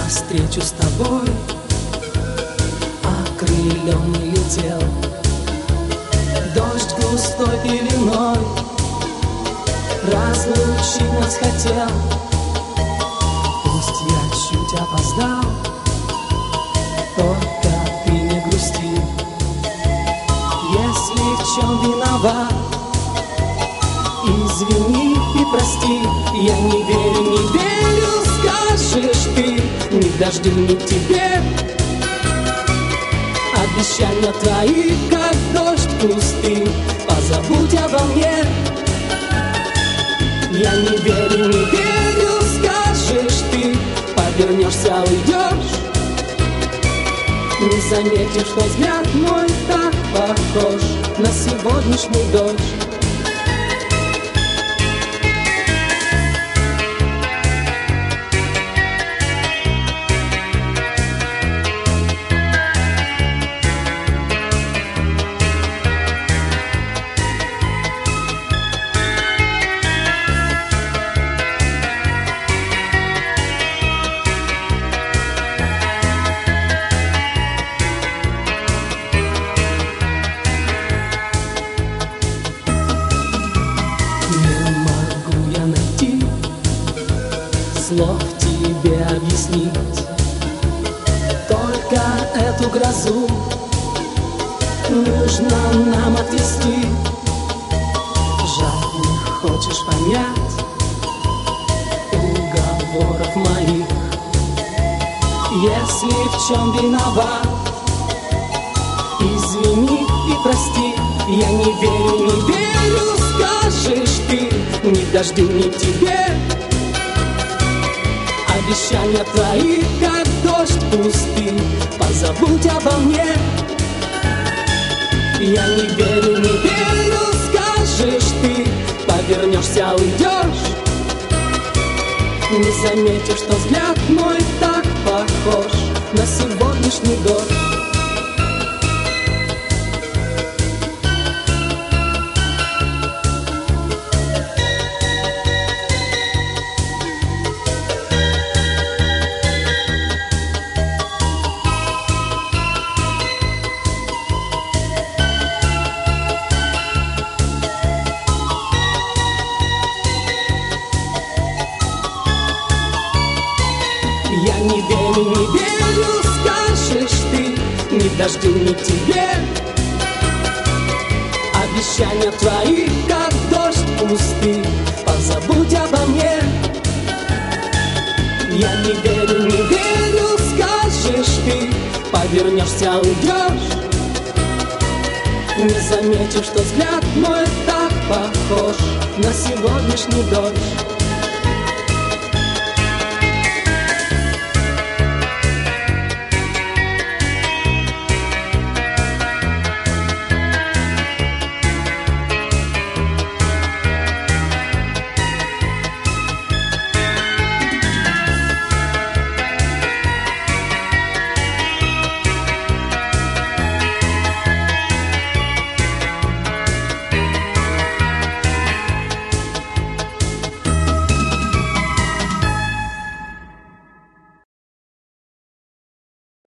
навстречу с тобой окрылённый летел. Дождь густой пеленой разлучить нас хотел. Пусть я чуть опоздал, только ты не грусти. Если в чем виноват, извини и прости. Я не верю, скажешь ты, ни дождю, ни тебе. Обещания твои, как дождь пустый, позабудь обо мне. Я не верю, скажешь ты, повернешься, уйдешь. Не заметишь, что взгляд мой так похож на сегодняшний дождь. Слов тебе объяснить, только эту грозу нужно нам отвести. Жаль, не хочешь понять уговоров моих. Если в чем виноват, извини и прости. Я не верю, скажешь ты, ни дождю, ни тебе. Обещания твои, как дождь пустый, позабудь обо мне. Я не верю, скажешь ты, повернешься, уйдешь. Не заметишь, что взгляд мой так похож на сегодняшний дождь. Я не верю, скажешь ты, ни дождю, ни тебе. Обещания твои, как дождь пустый, позабудь обо мне. Я не верю, скажешь ты, повернешься, уйдешь. Не заметишь, что взгляд мой так похож на сегодняшний дождь.